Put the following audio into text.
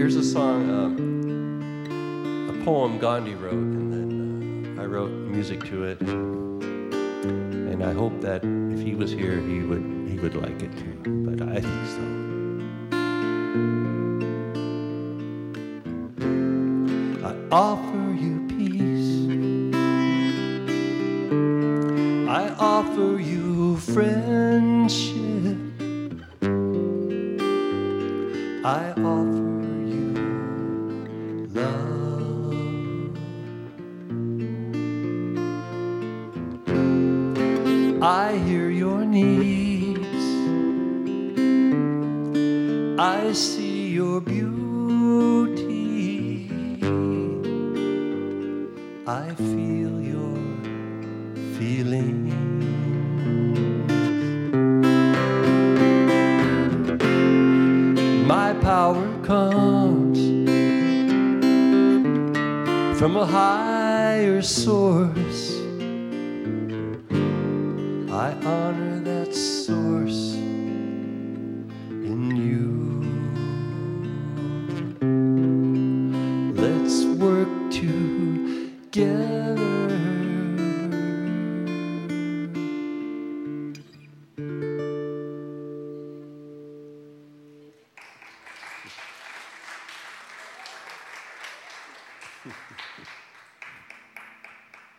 Here's a song, a poem Gandhi wrote, and then I wrote music to it. And I hope that if he was here, he would like it too. But I think so. I offer you peace. I offer you friendship. I offer you love. I hear your needs. I see your beauty. I feel your feelings. My power comes from a higher source. I honor